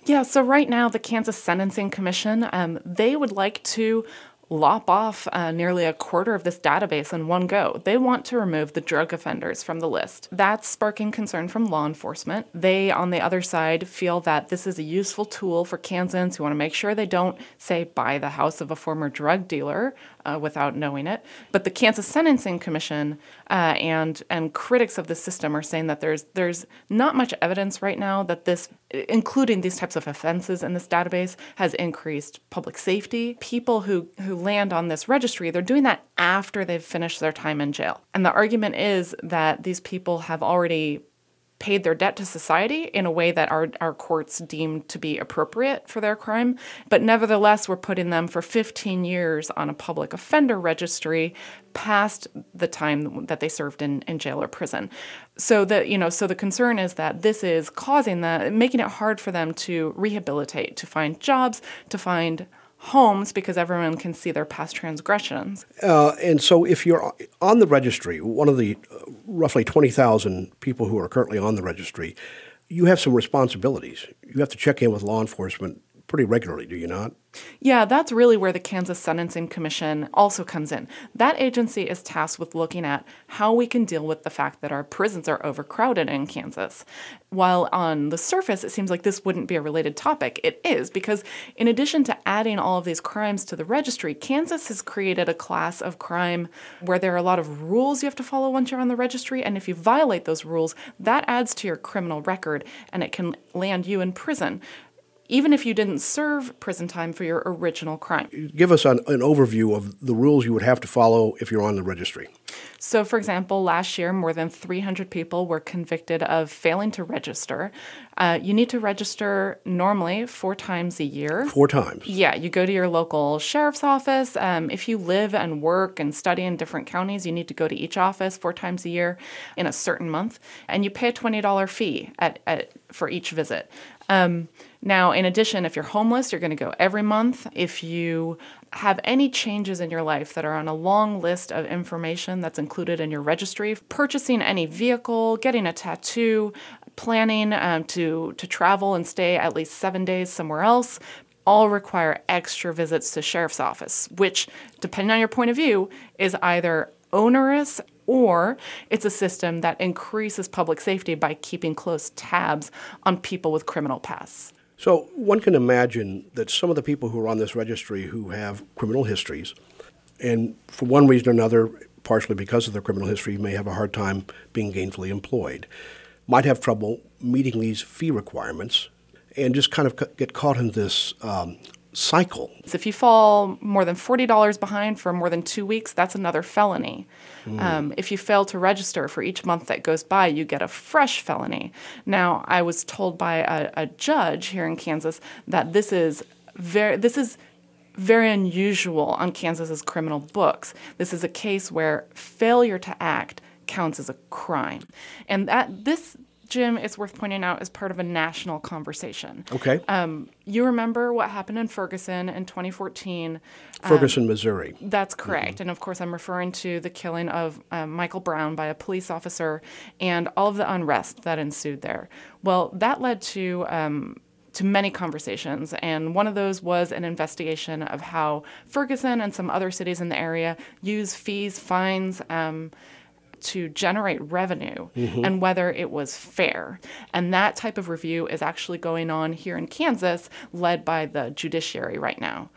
Yeah, so right now, the Kansas Sentencing Commission, they would like to lop off nearly a quarter of this database in one go. They want to remove the drug offenders from the list. That's sparking concern from law enforcement. They, on the other side, feel that this is a useful tool for Kansans who want to make sure they don't, say, buy the house of a former drug dealer without knowing it. But the Kansas Sentencing Commission and critics of the system are saying that there's not much evidence right now that this, including these types of offenses in this database, has increased public safety. People who land on this registry, they're doing that after they've finished their time in jail. And the argument is that these people have already paid their debt to society in a way that our courts deem to be appropriate for their crime. But nevertheless, we're putting them for 15 years on a public offender registry past the time that they served in jail or prison. So the concern is that this is making it hard for them to rehabilitate, to find jobs, to find homes, because everyone can see their past transgressions. And so if you're on the registry, one of the roughly 20,000 people who are currently on the registry, you have some responsibilities. You have to check in with law enforcement pretty regularly, do you not? Yeah, that's really where the Kansas Sentencing Commission also comes in. That agency is tasked with looking at how we can deal with the fact that our prisons are overcrowded in Kansas. While on the surface, it seems like this wouldn't be a related topic. It is, because in addition to adding all of these crimes to the registry, Kansas has created a class of crime where there are a lot of rules you have to follow once you're on the registry, and if you violate those rules, that adds to your criminal record, and it can land you in prison, even if you didn't serve prison time for your original crime. Give us an overview of the rules you would have to follow if you're on the registry. So, for example, last year, more than 300 people were convicted of failing to register. You need to register normally 4 times a year. 4 times? Yeah, you go to your local sheriff's office. If you live and work and study in different counties, you need to go to each office 4 times a year in a certain month. And you pay a $20 fee for each visit. Now, in addition, if you're homeless, you're going to go every month. If you have any changes in your life that are on a long list of information that's included in your registry, purchasing any vehicle, getting a tattoo, planning to travel and stay at least 7 days somewhere else, all require extra visits to sheriff's office, which, depending on your point of view, is either onerous or it's a system that increases public safety by keeping close tabs on people with criminal pasts. So one can imagine that some of the people who are on this registry who have criminal histories, and for one reason or another, partially because of their criminal history, may have a hard time being gainfully employed, might have trouble meeting these fee requirements and just kind of get caught in this cycle. So if you fall more than $40 behind for more than 2 weeks, that's another felony. If you fail to register for each month that goes by, you get a fresh felony. Now, I was told by a judge here in Kansas that this is very unusual on Kansas's criminal books. This is a case where failure to act counts as a crime. And this, Jim, it's worth pointing out, is part of a national conversation. Okay. You remember what happened in Ferguson in 2014. Ferguson, Missouri. That's correct. Mm-hmm. And of course, I'm referring to the killing of Michael Brown by a police officer and all of the unrest that ensued there. Well, that led to many conversations, and one of those was an investigation of how Ferguson and some other cities in the area use fees, fines, to generate revenue, mm-hmm. and whether it was fair. And that type of review is actually going on here in Kansas, led by the judiciary right now.